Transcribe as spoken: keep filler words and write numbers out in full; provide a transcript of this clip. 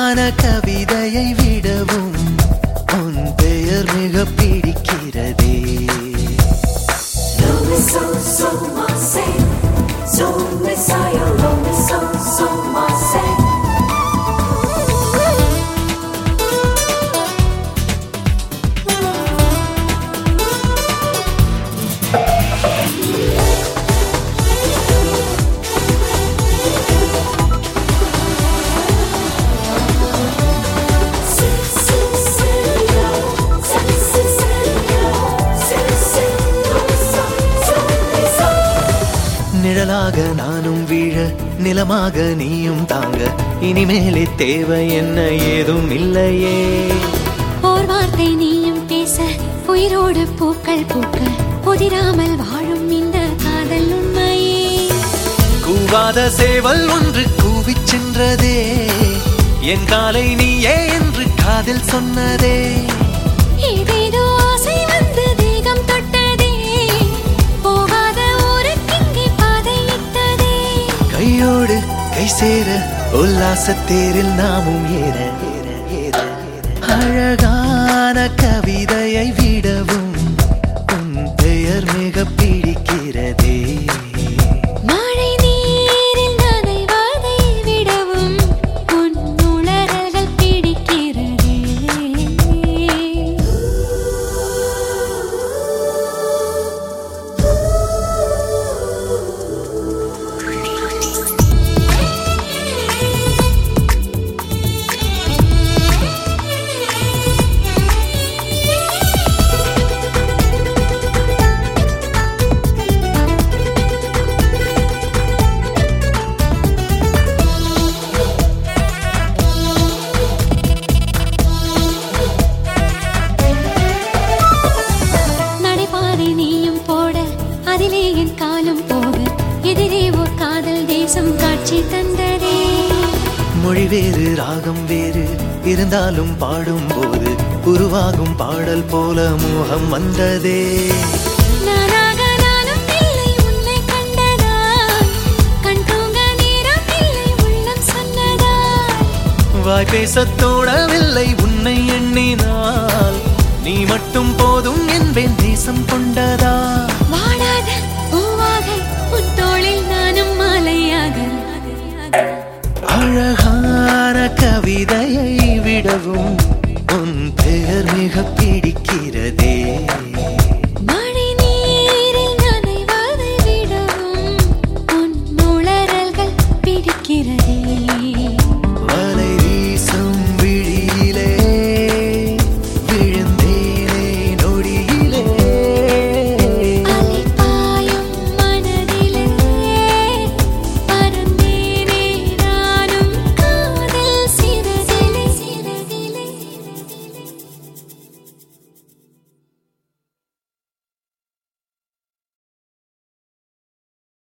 கவிதையை விடவும் உன் பெயர் மிக பிடிக்கிறதே. நிழலாக நானும் வீழ நிலமாக நீயும் தாங்க இனிமேலே தேவை என்ன ஏதும் இல்லையே. ஓர் வார்த்தை நீயும் பேச உயிரோடு பூக்கள் பூக்க புதிராமல் வாழும் இந்த காதல் உண்மையே. கூவாத சேவல் ஒன்று கூவிச் சென்றதே என் காலை நீயே என்று காதில் சொன்னதே. ஏதேதோ ஆசை வந்து தேகம் தொட்டதே போகாத ஊருக்கிங்கே பாதை இட்டதே. கையோடு கை சேர உல்லாசத்தேரில் நாமும் ஏற ஏற ஏற அழகான கவிதையை விடவும் உன் பெயர் மிக பிடிக்கிறதே. மழை நீரில் நனைவதை விடவும் உன் உளறல்கள் பிடிக்கிறதே. நடைபாதை நீயும் போட அதிலே என் காலம் போக எதிரே ஓர் காதல் தேசம் காட்சி தந்ததே. மொழி வேறு ராகம் வேறு இருந்தாலும் பாடும் போது உருவாகும் பாடல் போல மோகம் வந்ததே. நானாக நானும் இல்லை உன்னை கண்டதால் கண் தூங்க நேரம் இல்லை உள்ளம் சொன்னதால். வாய் பேசத் தோணவில்லை உன்னை எண்ணினால் நீ மட்டும் போதும் என்பேன் தேசம் கொண்டதா. வாடாத பூவாக உன் தோளில் நானும் மாலையாக அழகான கவிதையை